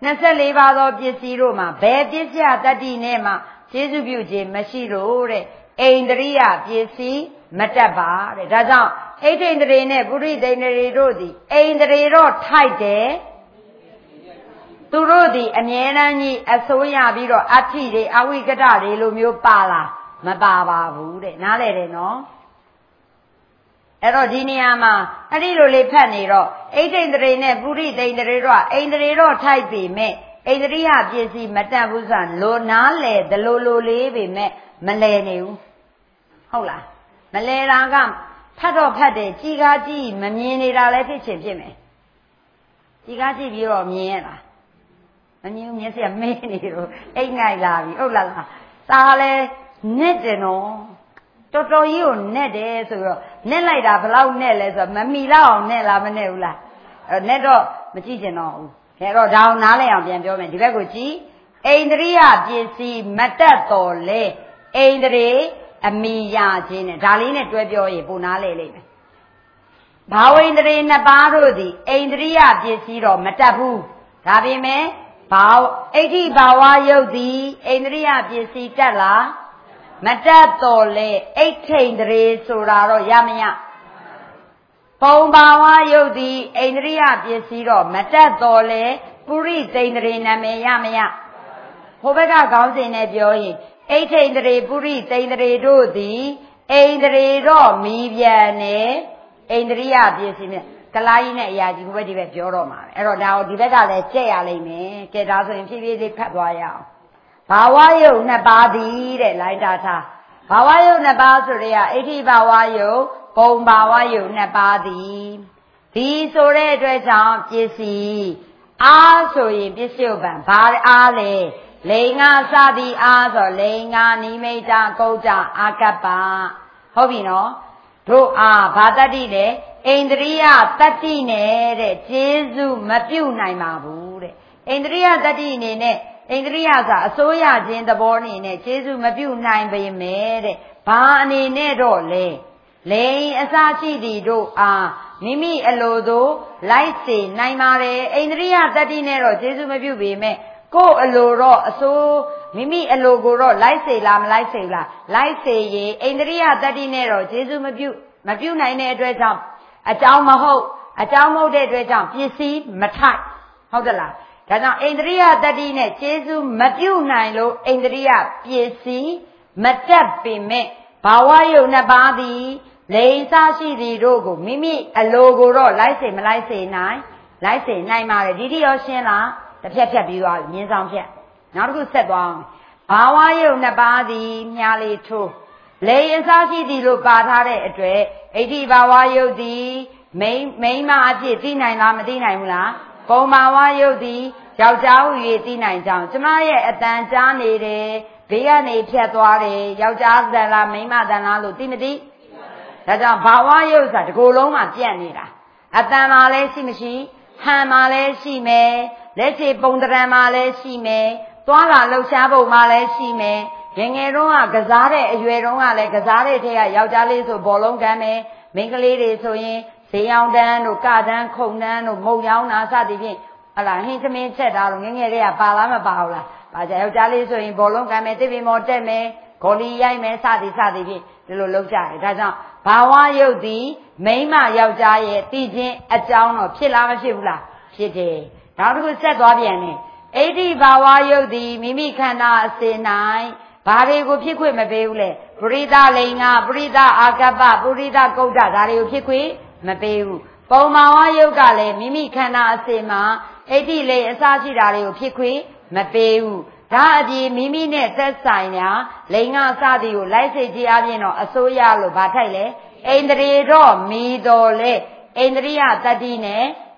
S1: 24ပါးသောပစ္စည်းတို့မှာဘယ်ပစ္စယတတ္တိနဲ့မှကျေစုပြုခြင်းမရှိလို့တဲ့အိန္ဒြိယပစ္စည်းမတက်ပါတဲ့ဒါကြောင့်အိဋ္ဌိန်တရေနဲ့ပုရိသိန်တရေတို့သည်အိန္ဒြေတော့ထိုက်တယ်သူတို့သည်အမြဲတမ်းကြီးအစိုးရပြီးတော့အဋ္ဌိတွေအဝိကတတွေလိုမျိုးပါလားမပါပါဘူးတဲ့နားလဲတယ်နော်အဲ့တော့ဒီနေရာမှာအဲ့ဒီလိုလေးဖတ်နေတော့အိဋ္ဌိန်တရေနဲ့ပုရိသိန်တရေတို့အိန္ဒြေတော့ထိုက်ပေမဲ့အိန္ဒြိယပစ္စည်းမတက်ဘူးဆိုတာလိုနားလဲဒလိုလေးပေမဲ့မလဲနေဘူးဟုတ်လားမလဲတာကဖတ်တော့ဖတ်တယ်ကြည်ကားကြည့်မမြင်နေတာလည်းဖြစ်ချင်ဖြစ်မယ်ကြည်ကားကြည့်ပြီးတော့မြင်ရတာမမြင်ဘူးမျက်စိကမဲနေတော့အိတ်ငိုက်လာပြီဟုတ်လားစားလဲနဲ့တယ်နော်တော်တော်ကြီးကိုနဲ့တယ်ဆိုတော့နဲ့လိုက်တာဘလောက်နဲ့လဲဆိုတော့မမီလောက်အောင်နဲ့လားမနဲ့ဘူးလားအဲ့နဲ့တော့မကြည့်ချင်တော့ဘူးခဲတော့ဒါအောင်နားလဲအောင်ပြန်ပြောမယ်ဒီဘက်ကိုကြည့်အိန္ဒြိယပစ္စည်းမတက်တော်လဲအိန္ဒြေအမိယာခြင်းနဲ့ဒါလေးနဲ့တွဲပြောရင်ပုံနာလဲလိမ့်မယ်ဘာဝိန္ဒြေနှစ်ပါးတို့သည်အိန္ဒြိယပစ္စည်းတော့မတက်ဘူးဒါပေမဲ့ဘာအိဋ္ဌိဘာဝယုတ်သည်အိန္ဒြိယပစ္စည်းတက်လားမတက်တော်လဲအိဋ္ဌိန်တရေဆိုတာတော့ရမရပုံဘာဝယုတ်သည်အိန္ဒြိယပစ္စည်းတော့မတက်တော်လဲပုရိသိန်တရေနာမည်ရမရဟိုဘက်ကခေါင်းစဉ်နဲ့ပြောရင်အိဋ္ဌိန်တရေပုရိသိန်တရေတို့သည်အိန္ဒြေတော့မီးပြန်နေအိန္ဒြိယပစ္စည်းနဲ့ကလာကြီးနဲ့အရာကြီးဟိုဘက်ဒီဘက်ပြောတော့မှာပဲအဲ့တော့ဒါကိုဒီဘက်ကလည်းကြက်ရလိမ့်မယ်ကဲဒါဆိုရင်ဖြည်းဖြည်းလေးဖတ်သွားရအောင်ဘာဝယုတ်နှစ်ပါးသည်တဲ့လိုင်းတာထားဘာဝယုတ်နှစ်ပါးဆိုရဲအိဋ္ဌိဘာဝယုတ်ပုံဘာဝယုတ်နှစ်ပါးသည်ဒီဆိုတဲ့အတွက်ကြောင့်ပစ္စည်းအားဆိုရင်ပစ္စယုပ္ပံဘာအားလဲလိင်္ဂစသည်အားဆိုလိင်္ဂနိမိတ်ကုဋ္ဌအာကပ္ပဟုတ်ပြီနော်တို့အားဘာတတ္တိလဲအိန္ဒြိယတတ္တိနဲ့တဲ့ကျေစုမပြုတ်နိုင်ပါဘူးတဲ့အိန္ဒြိယတတ္တိအနေနဲ့အိန္ဒြိယကအစိုးရခြင်းသဘောအနေနဲ့ကျေစုမပြုတ်နိုင်ပေမဲ့တဲ့ဘာအနေနဲ့တော့လဲလိင်အစရှိသည်တို့အားမိမိအလိုသို့လိုက်စေနိုင်ပါတယ်အိန္ဒြိယတတ္တိနဲ့တော့ကျေစုမပြုတ်ပေမဲ့ကိုယ်အလိုတော့အစိုးမိမိအလိုကိုတော့လိုက်စေလားမလိုက်စေလားလိုက်စေရင်အိန္ဒြိယတတ္တိနဲ့တော့ကျေစုမပြုတ်နိုင်တဲ့အတွက်ကြောင့်အကြောင်းမဟုတ်တဲ့အတွက်ကြောင့်ပစ္စည်းမထိုက်ဟုတ်သလားဒါကြောင့်အိန္ဒြိယတတ္တိနဲ့ကျေစုမပြုတ်နိုင်လို့အိန္ဒြိယပစ္စည်းမတက်ပေမဲ့ဘာဝယုတ်နှစ်ပါးသည်လိင်စားရှိသည်တို့ကိုမိမိအလိုကိုတော့လိုက်စေမလိုက်စေနိုင်လိုက်စေနိုင်ပါတယ်ဒီတိရောရှင်းလားတစ်ဖြတ်ဖြတ်ပြီးသွားပြီမြင်းဆောင်ဖြတ်နောက်တစ်ခုဆက်သွားအောင်ဘာဝယုတ်နှစ်ပါးသည်မြားလေးထိုးလိင်အစားရှိသည်လို့ပါထားတဲ့အတွက်အိဋ္ဌိဘာဝယုတ်သည်မိန်းမအဖြစ်သိနိုင်လားမသိနိုင်ဘူးလားပုံဘာဝယုတ်သည်ယောက်ျားဟူ၍သိနိုင်ကြောင်းကျမရဲ့အတန်ကြားနေတယ်ဘေးကနေဖြတ်သွားတယ်ယောက်ျားတန်လားမိန်းမတန်လားလို့သိမသိဒါကြောင့်ဘာဝယုတ်ဆိုတာဒီကိုယ်လုံးမှာပြန့်နေတာအတန်မှာလည်းရှိမရှိဟန်မှာလည်းရှိမယ်လက်ချေပုံတရံမှာလည်းရှိမယ်သွားလာလှုပ်ရှားပုံမှာလည်းရှိမယ်ငယ်တုန်းကကစားတဲ့အရွယ်တုန်းကလည်းကစားတဲ့ထဲကယောက်ျားလေးဆိုဘောလုံးကမ်းမယ်မိန်းကလေးတွေဆိုရင်ဈေးရောင်းတန်းတို့ကတန်းခုံတန်းတို့မုံရောင်းတာစသည်ဖြင့်ဟလာဟင်းသမင်းချက်တာတို့ငယ်တွေကပါလားမပါဘူးလားပါကြယောက်ျားလေးဆိုရင်ဘောလုံးကမ်းမယ်တစ်ပင်မော်တက်မယ်ဂေါ်လီရိုက်မယ်စသည်ဖြင့်ဒီလိုလုပ်ကြတယ်ဒါကြောင့်ဘာဝယုတ်သည်မိန်းမယောက်ျားရဲ့တည်ခြင်းအကြောင်းတော့ဖြစ်လားမဖြစ်ဘူးလားဖြစ်တယ်နောက်တစ်ခုဆက်သွားပြန်တယ်အိဋ္ဌိဘာဝယုတ်သည်မိမိခန္ဓာအစဉ်၌ဘာတွေကိုဖြစ်ခွင့်မပေးဘူးလေပရိသလိင်္ဂပရိသအာကပ္ပပရိသကုဋ္ဌဒါတွေကိုဖြစ်ခွင့်မပေးဘူးပုံမာဝယုတ်ကလည်းမိမိခန္ဓာအစဉ်မှာအိဋ္ဌိလိင်အစရှိတာတွေကိုဖြစ်ခွင့်မပေးဘူးဒါအပြင်မိမိနဲ့သက်ဆိုင်ရာလိင်္ဂစသည်ကိုလိုက်စေခြင်းအပြင်တော့အစိုးရလို့ဗာထိုက်လေအိန္ဒြေတော့မီတော်လေအိန္ဒြိယတတ္တိနဲ့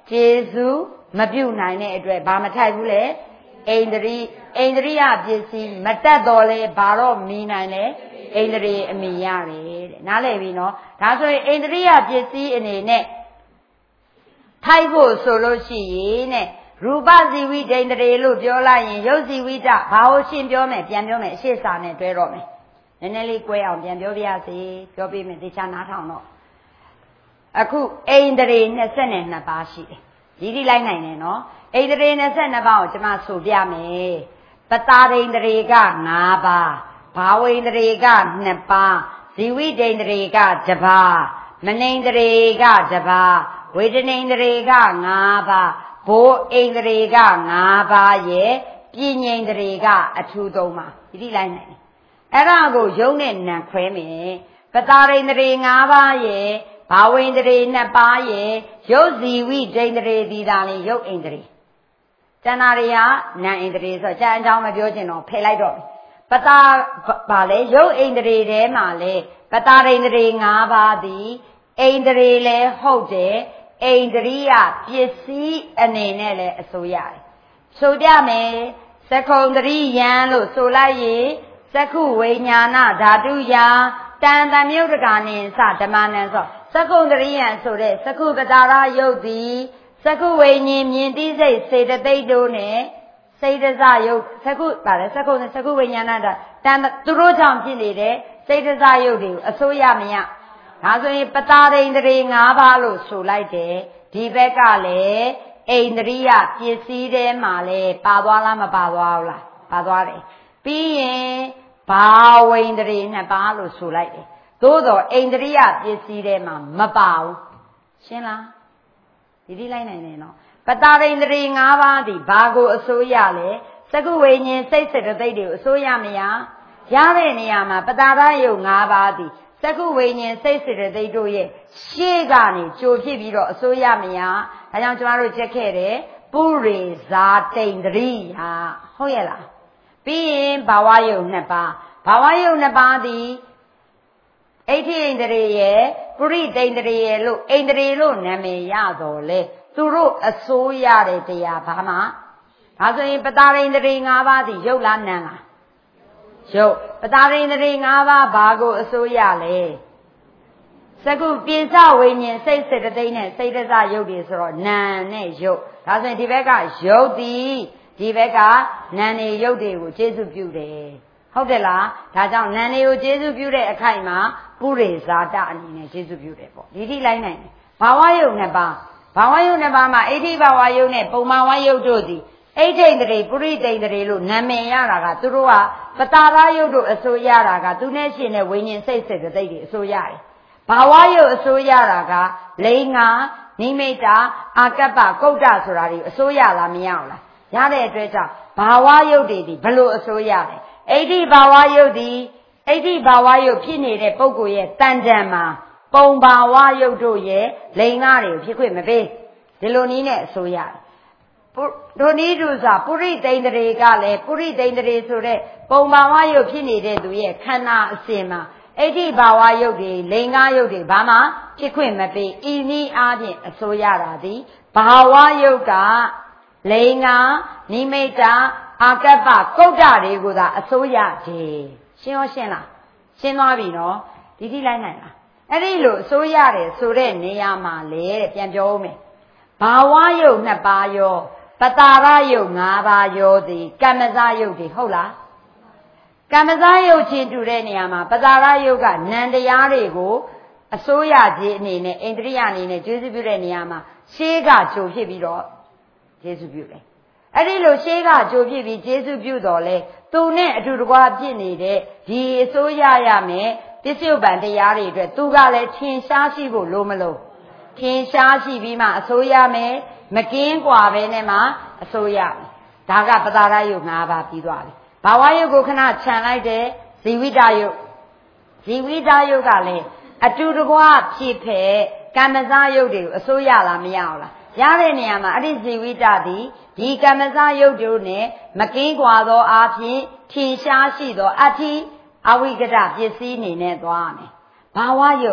S1: ကျေစုမပြုတ်နိုင်တဲ့အတွက်ဘာမထိုက်ဘူးလေဣန္ဒြိယပစ္စည်းမတတ်တော်လဲဘာတော့မီနိုင်လဲဣန္ဒြေအမိရတယ်တဲ့နားလည်ပြီနော်ဒါဆိုရင်ဣန္ဒြိယပစ္စည်းအနေနဲ့ထိုက်ဖို့ဆိုလို့ရှိရင်တဲ့ရူပဇီဝိဒိန္ဒြေလို့ပြောလိုက်ရင်ရုပ်ဇီဝိတဘာလို့ရှင်းပြောမယ်ပြန်ပြောမယ်အရှိစာနဲ့တွဲတော့မယ်နည်းနည်းလေး꿰အောင်ပြန်ပြောပြရစီပြောပြမယ်တေချာနားထောင်တော့အခုဣန္ဒြေ22ပါးရှိတယ်ဒီဒီလိုက်နိုင်တယ်နော်ဣန္ဒြေ22ပါးကိုကျွန်မဆိုပြမယ်ပတာရိန္ဒြေက5ပါးဘာဝိန္ဒြေက2ပါးဇီဝိဒိန္ဒြေက1ပါးမနိန္ဒြေက1ပါးဝေဒနိန္ဒြေက5ပါးဘိုးဣန္ဒြေက5ပါးရဲ့ပြဉ္ဉိန္ဒြေကအထူး3ပါးဒီဒီလိုက်နိုင်တယ်အဲ့ဒါကိုယုံနဲ့နံခွဲမယ်ပတာရိန္ဒြေ5ပါးရဲ့ဘာဝိန္ဒြေ2ပါးရဲ့ရုပ်ဇီဝိဒိန္ဒြေဒီသာလင်ရုပ်ဣန္ဒြေကျန်တာတွေကနံဣန္ဒြေဆိုကျန်အကြောင်းမပြောချင်တော့ဖယ်လိုက်တော့ပတာပါလေရုပ်ဣန္ဒြေထဲမှာလေပတာရိန္ဒြေ5ပါးသည်ဣန္ဒြေလည်းဟုတ်တယ်ဣန္ဒြိယပစ္စည်းအနေနဲ့လည်းအစိုးရတယ်ဆိုကြမယ်သက္ကုံတရိယံလို့ဆိုလိုက်ရင်သက္ခုဝိညာဏဓာတုယတန်တမြုပ်တကာနိသဓမ္မနံဆိုသက္ကုံတရိယံဆိုတဲ့သက္ခုပတာရယုတ်သည်သက္ခုဝိညာဉ်မြင်သိစိတ်စေတသိက်တို့နဲ့စိတ်တစယုတ်သက္ခုပါလေသက္ခုဝိညာဏဓာတန်သူတို့ကြောင့်ဖြစ်နေတဲ့စိတ်တစယုတ်တွေကိုအစိုးရမရဒါဆိုရင်ပတာရိန္ဒြေ5ပါးလို့ဆိုလိုက်တယ်ဒီဘက်ကလည်းဣန္ဒြိယပစ္စည်းထဲမှာလည်းပါသွားလားမပါသွားဘူးလားပါသွားတယ်ပြီးရင်ဘာဝိန္ဒြေ2ပါးလို့ဆိုလိုက်တယ်သို့တော့ဣန္ဒြိယပစ္စည်းထဲမှာမပါဘူးရှင်းလားဒီလိုက်နိုင်တယ်နော်ပတာရိန္ဒြေ5ပါးဒီဘာကိုအစိုးရလဲသက္ကုဝိညာဉ်စိတ်စေတသိက်တွေကိုအစိုးရမရတဲ့နေရာမှာပတာရယုတ်5ပါးဒီသက္ကုဝိညာဉ်စိတ်စေတသိက်တို့ရဲ့ရှေ့ကနေကြိုဖြစ်ပြီးတော့အစိုးရမရဒါကြောင့်ကျွန်တော်တို့ချက်ခဲ့တယ်ပုရိဇာတိန္ဒြိယဟုတ်ရဲ့လားပြီးရင်ဘာဝယုတ်2ပါးဘာဝယုတ်2ပါးသည်ဣဋ္ဌိဣန္ဒြေရဲ့ပုရိတိန္ဒြေရဲ့လို့ဣန္ဒြေလို့နာမည်ရတော်လေသူတို့အစိုးရတဲ့တရားဘာမှဒါဆိုရင်ပတာရိန္ဒြေ5ပါးသည်ယုတ်လားနံလားယုတ်ပတာရိန္ဒြေ5ပါးဘာကိုအစိုးရလဲသက္ကုပိစဝိညာဉ်စိတ်စေတသိက်နဲ့စိတ်တစယုတ်တွေဆိုတော့နံနဲ့ယုတ်ဒါဆိုရင်ဒီဘက်ကယုတ်သည်ဒီဘက်ကနံနေယုတ်တွေကိုကျေစုပြုတယ်ဟုတ်တယ်လားဒါကြောင့်နံတွေကိုကျေစုပြုတဲ့အခိုက်မှာပုရိဇာတအနေနဲ့ကျေစုပြုတယ်ပေါ့ဒီထိလိုက်နိုင်တယ်ဘာဝယုတ်2ပါးဘာဝယုတ်2ပါးမှာဣဋ္ဌိဘာဝယုတ်နဲ့ပုံမာဝယုတ်တို့သည်ဣဋ္ဌိန္ဒြေပုရိတိန္ဒြေလို့နာမည်ရတာကသူတို့ကပတာရယုတ်တို့အစိုးရတာကသူနဲ့ရှင်တဲ့ဝိညာဉ်စိတ်စေတသိက်တွေအစိုးရတယ်ဘာဝယုတ်အစိုးရတာကလိင်္ဂာနိမိတ်တာအာကပ္ပကုဋ္ဌဆိုတာတွေအစိုးရလားမရဘူးလားရတဲ့အတွက်ကြောင့်ဘာဝယုတ်တွေဒီဘလို့အစိုးရလဲဣဋ္ဌိဘာဝယုတ်ဒီဣဋ္ဌိဘာဝယုတ်ဖြစ်နေတဲ့ပုဂ္ဂိုလ်ရဲ့တန်ကြံမှာပုံဘာဝယုတ်တို့ရဲ့လိင်္ဂာတွေကိုဖြစ်ခွင့်မပေးဒီလိုနည်းနဲ့အစိုးရတယ်ဒုနိဒုစာပုရိတိန္ဒြေကလည်းပုရိတိန္ဒြေဆိုတဲ့ပုံဘာဝယုတ်ဖြစ်နေတဲ့သူရဲ့ခန္ဓာအစဉ်မှာဣဋ္ဌိဘာဝယုတ်တွေလိင်္ဂယုတ်တွေဘာမှဖြစ်ခွင့်မပေးဤနည်းအားဖြင့်အစိုးရတာသည်ဘာဝယုတ်ကလိင်္ဂနိမိတ်တာအာကပ္ပကုဋ္ဌတွေကိုသာအစိုးရတယ်ရှင်းရောရှင်းလားရှင်းသွားပြီနော်ဒီထိလိုက်နိုင်လားအဲ့ဒီလိုအစိုးရတယ်ဆိုတဲ့နေရာမှာလေတဲ့ပြန်ပြောဦးမယ်ဘာဝယုတ်2ပါးရောပတာရယုတ်5ပါးရောသည်ကမ္မဇယုတ်တွေဟုတ်လားကမ္မဇယုတ်ချင်းတူတဲ့နေရာမှာပတာရယုတ်ကနံတရားတွေကိုအစိုးရခြင်းအနေနဲ့ဣန္ဒြိယအနေနဲ့ကျေစုပြုတဲ့နေရာမှာရှေးကကြိုဖြစ်ပြီးတော့ကျေစုပြုတယ်အဲ့ဒီလိုရှေးကကြိုဖြစ်ပြီးကျေစုပြုတော်လဲသူနဲ့အတူတကွဖြစ်နေတဲ့ဒီအစိုးရရမယ်ပစ္စုပန်တရားတွေအတွက်သူကလည်းထင်ရှားရှိဖို့လိုမလို့ထင်ရှားရှိပြီးမှအစိုးရမယ်မကင်းกว่าပဲနဲ့မှအစိုးရမယ်ဒါကပတာရယုတ်5ပါးပြီးသွားပြီဘာဝယုတ်ကိုခဏခြံလိုက်တယ်ဇီဝိတယုတ်ဇီဝိတယုတ်ကလည်းအတူတကွဖြစ်ဖက်ကမ္မဇယုတ်တွေကိုအစိုးရလားမရအောင်လားရတဲ့နေရာမှာအဲ့ဒီဇီဝိတသည်ဒီကမ္မဇယုတ်တို့နဲ့မကင်းกว่าသောအားဖြင့်ထင်ရှားရှိသောအဋ္ဌိအဝိကတပစ္စည်းအနေနဲ့သွားမယ်ဘာဝယုတ်ဘ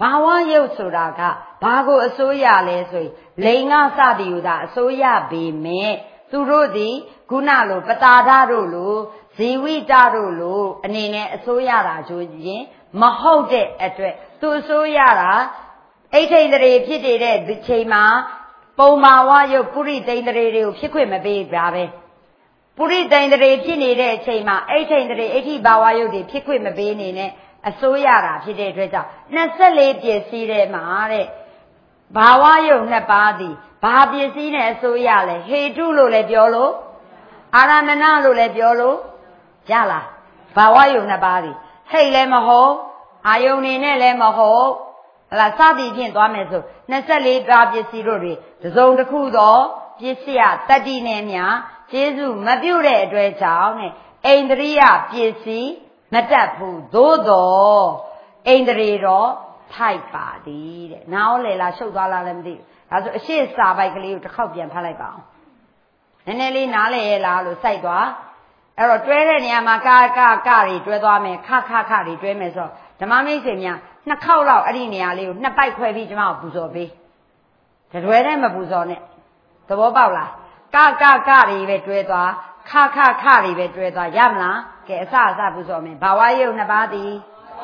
S1: ဘာဝရုပ်ဆိုတာကဘာကိုအစိုးရလဲဆိုရင်လိင်္ဂစသည်ဟူတာအစိုးရပေမဲ့သူတို့သည်ခုနလိုပတာဒတို့လိုဇီဝိတတို့လိုအနေနဲ့အစိုးရတာကြိုးရင်မဟုတ်တဲ့အတွက်သူအစိုးရတာအိဋ္ဌိန္ဒြေဖြစ်နေတဲ့ချိန်မှာပုံမာဝရုပ်ပုရိသိန္ဒြေတွေကိုဖြစ်ခွင့်မပေးပါပဲပုရိသိန္ဒြေဖြစ်နေတဲ့အချိန်မှာအိဋ္ဌိန္ဒြေအဋ္ဌိဘာဝရုပ်တွေဖြစ်ခွင့်မပေးနေနဲ့အစိုးရတာဖြစ်တဲ့အတွက်ကြောင့်24ပစ္စည်းထဲမှာတဲ့ဘာဝရုပ်2ပါးသည်ဘာပစ္စည်းနဲ့အစိုးရလဲဟေတုလို့လည်းပြောလို့အာရမဏလို့လည်းပြောလို့ရလားဘာဝရုပ်2ပါးသည်ဟိတ်လည်းမဟုတ်အာယုန်နေနဲ့လည်းမဟုတ်ဟလာစသည်ဖြင့်သွားမယ်ဆို24ပါးပစ္စည်းတို့တွေတစ်စုံတစ်ခုသောပစ္စည်းတတ္တိနဲ့မြကျေစုမပြုတ်တဲ့အတွက်ကြောင့်နဲ့အိန္ဒြိယပစ္စည်းမတတ်ဘူးသို့တော်အိန္ဒြေတော်ထိုက်ပါသည်တဲ့နားရောလေလားရှုပ်သွားလားလည်းမသိဘူးဒါဆိုအရှိစာပိုက်ကလေးကိုတစ်ခေါက်ပြန်ဖတ်လိုက်ပါအောင်နည်းနည်းလေးနားလေရဲ့လားလို့စိုက်သွားအဲ့တော့တွဲတဲ့နေရာမှာကာတွေတွဲသွားမယ်ခတွေတွဲမယ်ဆိုတော့ဓမ္မမိတ်ဆွေများ2ခေါက်လောက်အဲ့ဒီနေရာလေးကို2ပိုက်ခွဲပြီးကျမကိုပူဇော်ပေးတတွဲနဲ့မပူဇော်နဲ့သဘောပေါက်လားကတွေပဲတွဲသွားခတွေပဲတွဲသွားရမလားကဲအစပူဇော်မယ်ဘာဝရုပ်2ပါးသည်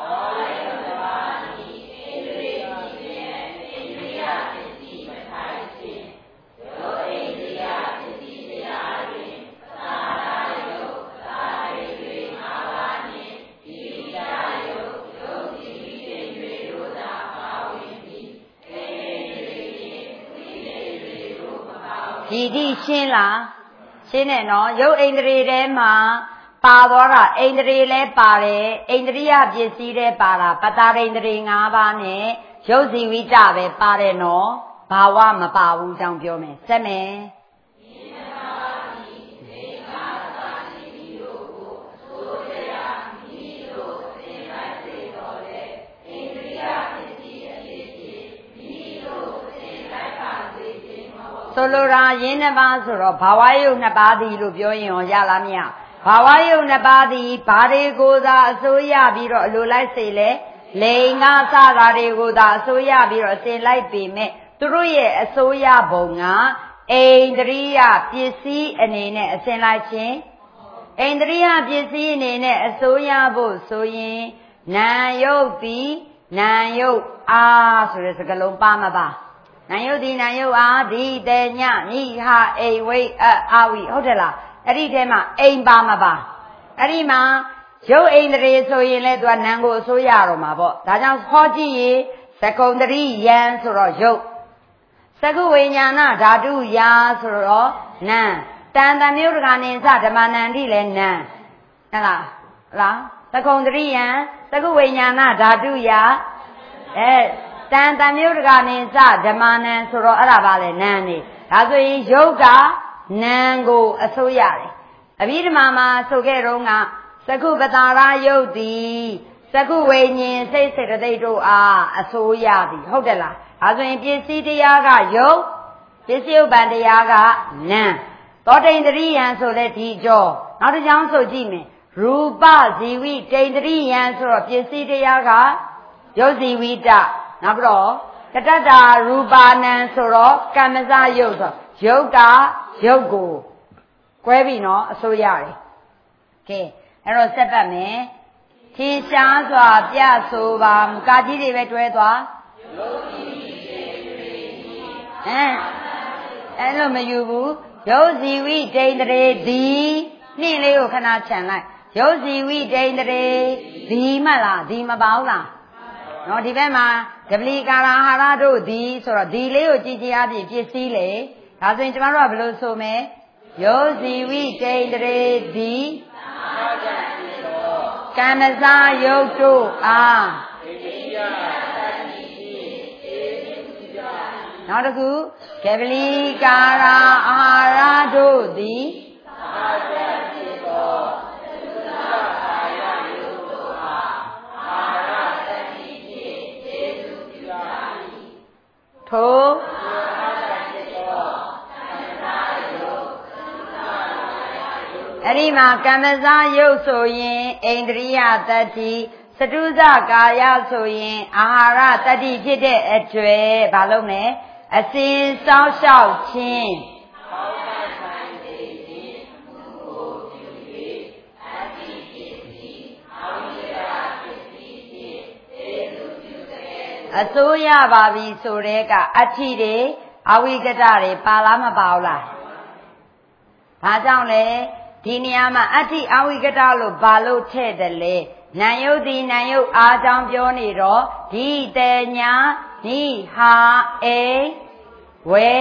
S1: ဒီတိရှင်းလားရှင်းတယ်နော်ရုပ်အိန္ဒြေထဲမှာပါသွားတာအိန္ဒြေလဲပါတယ်အိန္ဒြိယပစ္စည်းထဲပါတာပတာရိန္ဒြေ5ပါးနဲ့ရုပ်ဇီဝိတပဲပါတယ်နော်ဘာဝမပါဘူးကြောင်းပြောမယ်ဆက်မယ်ဆိုလိုတာရင်း2ပါးဆိုတော့ဘာဝရုပ်2ပါးသည်လို့ပြောရင်ရောရလားမရဘာဝရုပ်2ပါးသည်ဘာတွေကိုသာအစိုးရပြီးတော့အလိုလိုက်စေလဲလိင်္ဂစတာတွေကိုသာအစိုးရပြီးတော့အစဉ်လိုက်ပေမဲ့သူတို့ရဲ့အစိုးရပုံကအိန္ဒြိယပစ္စည်းအနေနဲ့အစဉ်လိုက်ခြင်းအိန္ဒြိယပစ္စည်းအနေနဲ့အစိုးရဖို့ဆိုရင်နာယုတ်သည်နာယုတ်အားဆိုတဲ့စကားလုံးပါမပါနာယုတ်ဒီနာယုတ်အားဒီတေညနိဟာအိဝိအာဝိဟုတ်တယ်လားအဲ့ဒီထဲမှာအိမ်ပါမပါအဲ့ဒီမှာရုပ်အိန္ဒြေဆိုရင်လည်းသူကနာမ်ကိုအစိုးရတော့မှာပေါ့ဒါကြောင့်ဟောကြည့်ရင်သကုံတရိယံဆိုတော့ရုပ်သကုဝိညာဏဓာတုယာဆိုတော့နာမ်တန်တမျိုးတကာနိသဓမ္မနန္တိလည်းနာမ်ဟုတ်လားသကုံတရိယံသကုဝိညာဏဓာတုယာတန်တမျိုးတကာနိသဓမ္မနံဆိုတော့အဲ့ဒါပါလေနာမ်နေဒါဆိုရင်ယုတ်ကနာမ်ကိုအစိုးရတယ်အဘိဓမ္မာမှာဆိုခဲ့တော့ကသကုပတာရယုတ်သည်သကုဝိညာဉ်စိတ်စေတသိက်တို့အားအစိုးရသည်ဟုတ်တယ်လားဒါဆိုရင်ပစ္စည်းတရားကယုတ်ပစ္စည်းဥပ္ပံတရားကနာမ်သောတိန်တရိယံဆိုတဲ့ဒီကြောနောက်တစ်ကြောင်းဆိုကြည့်မယ်ရူပဇီဝိတိန်တရိယံဆိုတော့ပစ္စည်းတရားကယုတ်ဇီဝိတနောက်ပြီးတော့ကတ္တတာရူပါနံဆိုတော့ကမ္မစယုတ်ဆိုယုတ်တာယုတ်ကိုကွဲပြီနော်အစိုးရတယ်ကဲအဲ့တော့ဆက်ပတ်မယ်ထင်ရှားစွာပြဆိုပါကာကြီးတွေပဲတွဲသွားအဲ့လိုမယူဘူးရုပ်ဇီဝိတိန္ဒြေဒီနှင်းလေးကိုခဏခြံလိုက်ရုပ်ဇီဝိတိန္ဒြေဒီမှလားဒီမပါဘူးလားနော်ဒီဘက်မှာဒပလီကာရာဟာရတို့ဒီဆိုတော့ဒီလေးကိုကြည်ကြည်အပြင်ပစ္စည်းလေဒါဆိုရင်ကျမတို့ကဘယ်လိုဆိုမလဲယောဇီဝိတိန္ဒြေဒီကမ္မစယုတ်တို့အားနောက်တစ်ခုဒပလီကာရာအာဟာရတို့သည်ထိုအဲ့ဒီမှာကမ္မစယုတ်ဆိုရင်အိန္ဒြိယတတ္တိစတုဇကာယဆိုရင်အာဟာရတတိဖြစ်တဲ့အကျွဲဘာလို့လဲအစဉ်စောင့်ရှောက်ခြင်းအစိုးရပါပြီဆိုတဲ့ကအဋ္ဌိတွေအဝိကတတွေပါလားမပါဘူးလားဘာကြောင့်လဲဒီနေရာမှာအဋ္ဌိအဝိကတလို့ဘာလို့ထည့်တယ်လဲနာယုတ်ဒီနာယုတ်အားကြောင့်ပြောနေတော့ဒီတညာနိဟာအေဝေ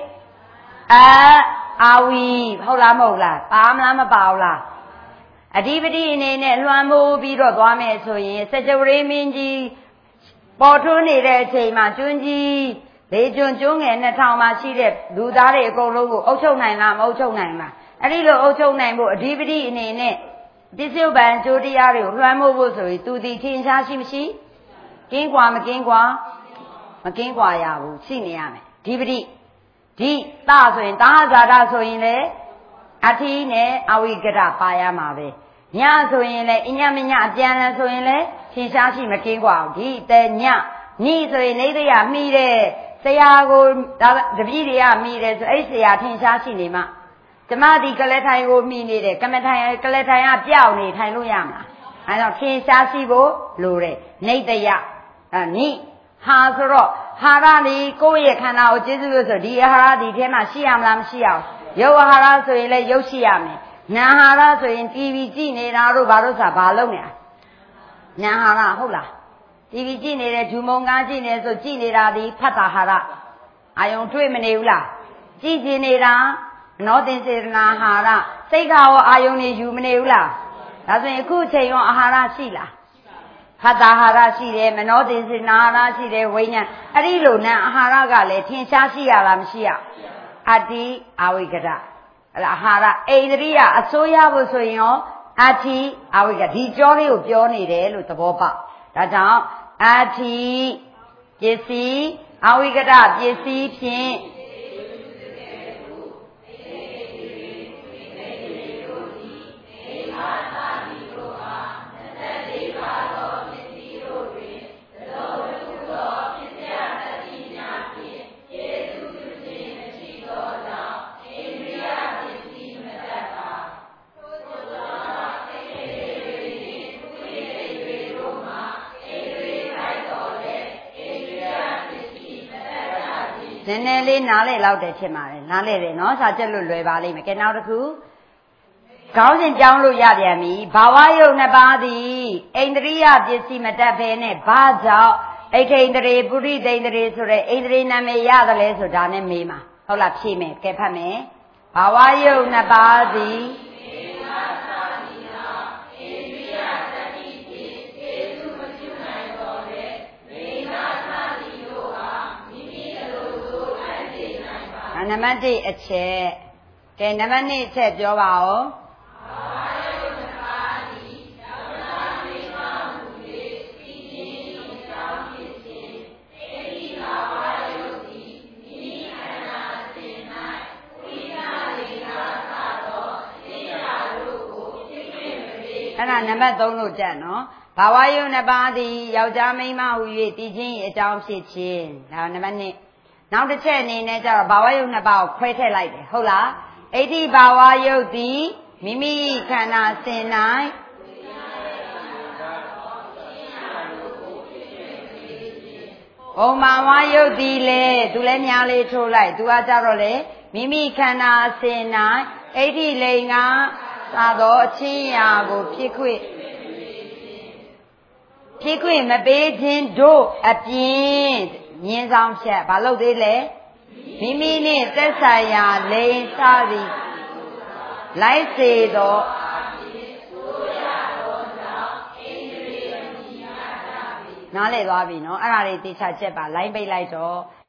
S1: အာဝီဟုတ်လားမဟုတ်လားပါမလားမပါဘူးလားအဓိပတိအနေနဲ့လွှမ်းမိုးပြီးတော့သွားမယ်ဆိုရင်စကြဝဠာမင်းကြီးပေါ်ထွန်းနေတဲ့အချိန်မှာကျွန်းကြီးလေကျွန်းငယ်2000မှာရှိတဲ့လူသားတွေအကုန်လုံးကိုအုပ်ချုပ်နိုင်လားမအုပ်ချုပ်နိုင်လားအဲ့ဒီလိုအုပ်ချုပ်နိုင်ဖို့အဓိပတိအနေနဲ့ပစ္စုပန်ကျိုးတရားတွေကိုလွှမ်းမိုးဖို့ဆိုရင်သူဒီထင်ရှားရှိမရှိကင်းကွာမကင်းကွာမကင်းကွာရဘူးရှိနေရမယ်အဓိပတိဒီသဆိုရင်သာဇာတဆိုရင်လေအဋ္ဌိနဲ့အဝိကတပါရမှာပဲညဆိုရင်လေအညမညအပြန်လဲဆိုရင်လေထင်ရှားရှိမကင်းကွာဒီတညနိဆိုရင်နေတရမိတဲ့ဆရာကိုတပည့်တွေကမိတယ်ဆိုအဲ့ဆရာထင်ရှားရှိနေမှဓမ္မဒီကလထိုင်ကိုမိနေတယ်ကမ္မထိုင်ကလထိုင်ကပြောက်နေထိုင်လို့ရမှာအဲကြောင့်ထင်ရှားရှိဖို့လိုတယ်နေတရနိဟာဆိုတော့ဟာရဒီကိုယ့်ရဲ့ခန္ဓာကိုကျေစုလို့ဆိုဒီအာဟာရဒီထဲမှာရှိရမလားမရှိအောင်ရုပ်အာဟာရဆိုရင်လည်းရုပ်ရှိရမယ်နာဟာရဆိုရင် TV ကြည့်နေတာတို့ဘာလို့ဆိုတာဘာလုံးနေတာနာဟာရဟုတ်လား TV ကြည့်နေတဲ့ဂျူမုံကားကြည့်နေဆိုကြည့်နေတာဒီဖတ်တာဟာရအာယုံတွေ့မနေဘူးလားကြည့်နေနေတာနောသင်္စေတနာဟာရစိတ်ကရောအာယုံနေယူမနေဘူးလားဒါဆိုရင်အခုချိန်ရောအာဟာရရှိလားဖတ်တာဟာရရှိတယ်မနောသင်္စေတနာဟာရရှိတယ်ဝိညာဉ်အဲ့ဒီလိုနဲ့အာဟာရကလည်းထင်ရှားရှိရလားမရှိရအတ္တိအဝိကတအာဟာရအိန္ဒြိယအစိုးရဖို့ဆိုရင်ရောအတ္တိအဝိကဒီကြောလေးကိုပြောနေတယ်လို့သဘောပေါက်ဒါကြောင့်အတ္တိပစ္စည်းအဝိကတပစ္စည်းဖြင့်နည်းနည်းလေးနားလေလောက်တယ်ဖြစ်ပါတယ်နားလေတယ်နော်စာချက်လို့လွယ်ပါလိမ့်မယ်ကဲနောက်တစ်ခုခေါင်းစဉ်ပြောင်းလို့ရပြန်ပြီဘာဝယုတ်နှစ်ပါးသည်အိန္ဒြိယပစ္စည်းမတတ်ဘဲနဲ့ဘာကြောင့်အိဋ္ဌိန္ဒြေပုရိသိန္ဒြေဆိုတဲ့အိန္ဒြေနာမည်ရတယ်လဲဆိုတာနဲ့မေးမှာဟုတ်လားဖြေမယ်ကဲဖတ်မယ်ဘာဝယုတ်နှစ်ပါးသည်နံပါတ်1အချက်ကဲနံပါတ်2အချက်ပြောပါဦးအဲ့ဒါနံပါတ်3လို့တက်နော်ဘာဝယုတ်နှစ်ပါးသည်ယောက်ျားမိန်းမဟူ၍တည်ခြင်းအကြောင်းဖြစ်ခြင်းဒါနံပါတ်2နောက်တစ်ချက်အနေနဲ့ကျတော့ဘာဝယုတ်နှစ်ပါးကိုခွဲထည့်လိုက်တယ်ဟုတ်လားအဋ္ဌိဘာဝယုတ်သည်မိမိခန္ဓာစဉ်၌ဩမာဝယုတ်သည်လေသူလည်းများလေးထိုးလိုက်သူကကြတော့လေမိမိခန္ဓာစဉ်၌အဋ္ဌိလိင်္ဂသာသောအချင်းရာကိုဖြစ်ခွင့်မပေးခြင်းတို့အပြင်မြင်းဆောင်ဖြတ်ဘာလို့သေးလဲမိမိနှင့်သက်ဆိုင်ရာလိင်စသည်လိုက်စေသောနားလည်သွားပြီနော်အဲ့ဒါလေးတေချာချက်ပါလိုင်းပိတ်လိုက်တော့